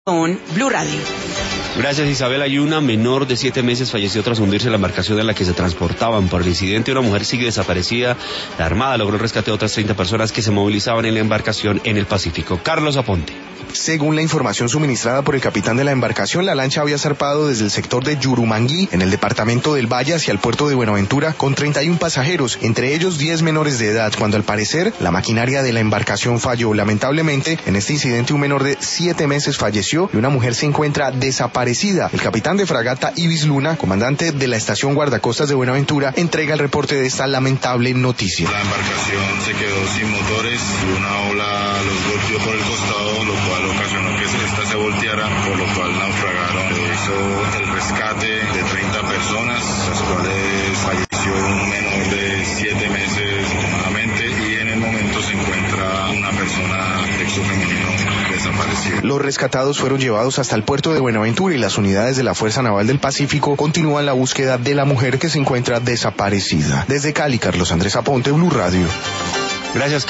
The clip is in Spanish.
Blue Radio. Gracias, Isabel. Hay una menor de 7 meses falleció tras hundirse la embarcación en la que se transportaban. Por el incidente, una mujer sigue desaparecida. La Armada logró el rescate de otras 30 personas que se movilizaban en la embarcación en el Pacífico. Carlos Aponte. Según la información suministrada por el capitán de la embarcación, la lancha había zarpado desde el sector de Yurumangui, en el departamento del Valle, hacia el puerto de Buenaventura, con 31 pasajeros, entre ellos 10 menores de edad, cuando al parecer la maquinaria de la embarcación falló. Lamentablemente, en este incidente un menor de 7 meses falleció y una mujer se encuentra desaparecida. El capitán de fragata Ibis Luna, comandante de la estación guardacostas de Buenaventura, entrega el reporte de esta lamentable noticia. La embarcación se quedó sin motores y una ola los golpeó por el costado, lo cual ocasionó que esta se volteara, por lo cual naufragaron. Se hizo el rescate de 30 personas, las cuales falleció un menor de 7 meses aproximadamente, y en el momento se encuentra una persona de sexo femenino desaparecida. Los rescatados fueron llevados hasta el puerto de Buenaventura y las unidades de la Fuerza Naval del Pacífico continúan la búsqueda de la mujer que se encuentra desaparecida. Desde Cali, Carlos Andrés Aponte, Blue Radio. Gracias.